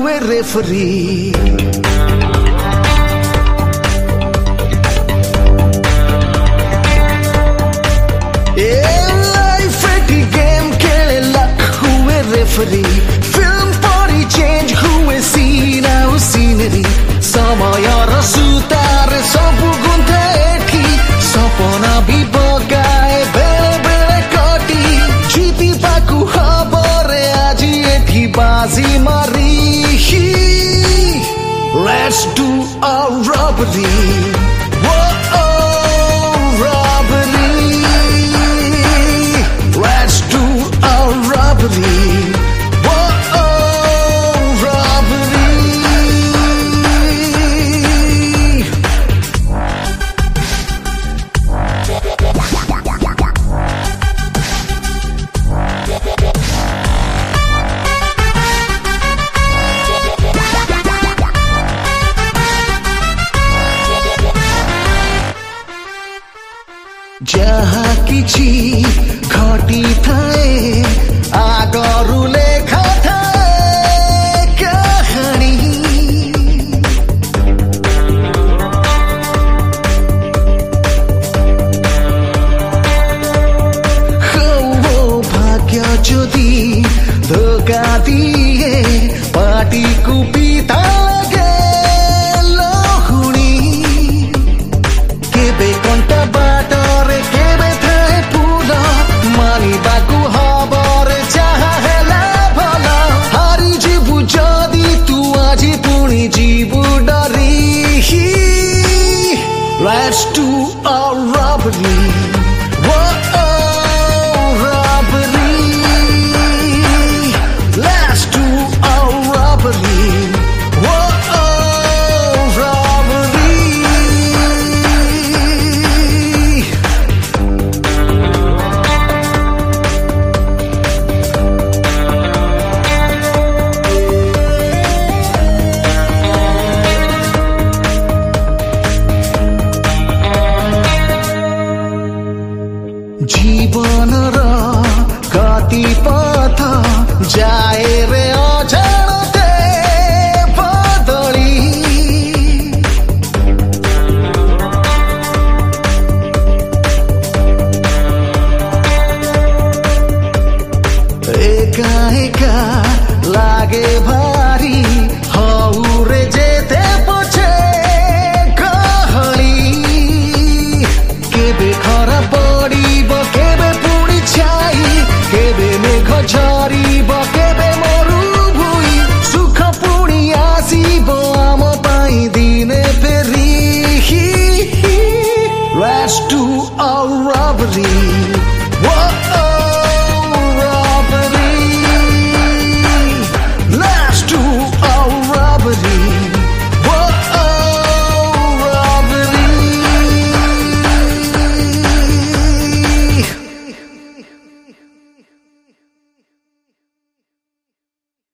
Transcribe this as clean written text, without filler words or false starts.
हुए referee. Film परी change हुए सीन आउ सीनरी समय र सुतार सबु गुन्थे एठी सपना भी बगाए बेले बेले कटी जीती पाकु खबर आज एठी बाजी मारी। Let's do a robbery. Let's do a robbery. जहाँ किछि घटी थाए आगरु लेखा थाए कहानी हो भाग्य जदि धोका दिए पाटी कुपिता लगे लहुणी केबे कंटा बाटा Let's do a robbery.